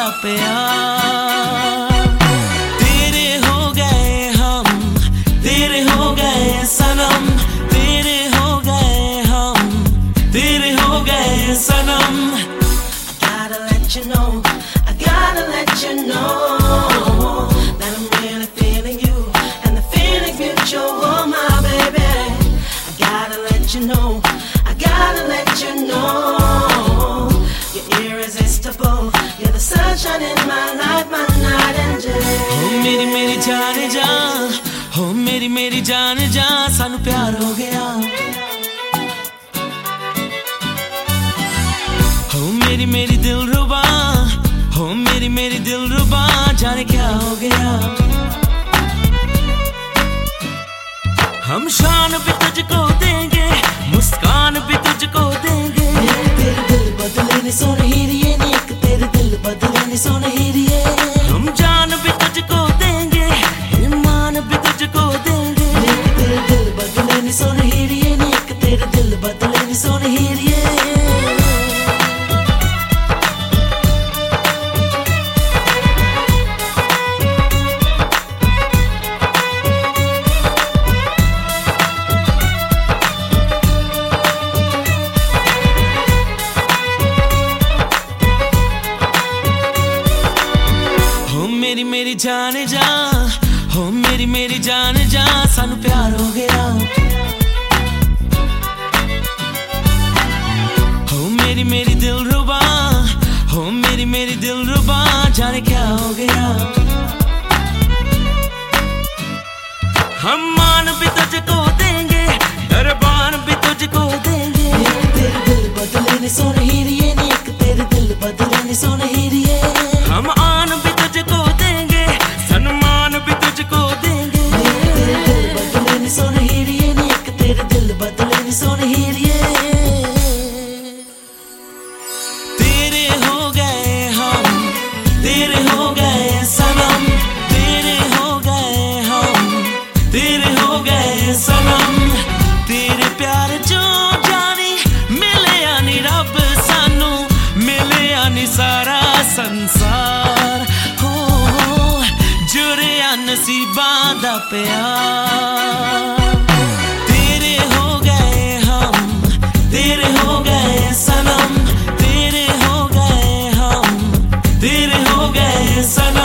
प्यार। तेरे हो गए हम, तेरे हो गए सनम, तेरे हो गए हम, तेरे हो गए सनम। I gotta let you know, I gotta let you know that I'm really feeling you and the feeling's mutual, oh my baby. I gotta let you know, I gotta let you know you're irresistible, you're the sunshine in my life, my night and day. Oh मेरी मेरी जान जा, हो मेरी मेरी जान जा, सानू प्यार हो गया। हो मेरी मेरी दिलरुबा, हो मेरी मेरी दिलरुबा, जाने क्या हो गया। हम शान भी तुझको देंगे, मुस्कान भी तुझको देंगे। तेरे दिल बदले ने सोने हीरिए, एक तेरे दिल बदले ने सोने हीरिए। हम जान भी तुझको देंगे, ईमान भी तुझको देंगे। तेरे दिल बदले ने सोने हीरिए, एक तेरे दिल बदले ने सोने हीरिए। मेरी मेरी जान जा, हो मेरी मेरी जान जा, सानू प्यार हो गया। हो मेरी मेरी दिलरुबा, हो मेरी मेरी दिलरुबा, जाने क्या हो गया। हम मान भी तुझको देंगे, दरबार भी तुझको देंगे। तेरे दिल बदले ने सोने हीरिए, एक तेरे दिल बदले ने सोने हीरिए। हम आन भी तुझको देंगे, सम्मान भी तुझको देंगे। तेरे दिल बदले ने सोने हीरिए, एक तेरे दिल बदले ने सोने हीरिए। तेरे हो गए हम, तेरे हो गए सनम, तेरे हो गए हम, तेरे हो गए सनम। तेरे प्यार जो जानी मिले आनी रब सानू, मिले आनी सारा संसार। हो जुड़िया नसीबां दा प्यार। तेरे हो गए हम, तेरे हो गए सनम, तेरे हो गए हम, तेरे हो गए सनम।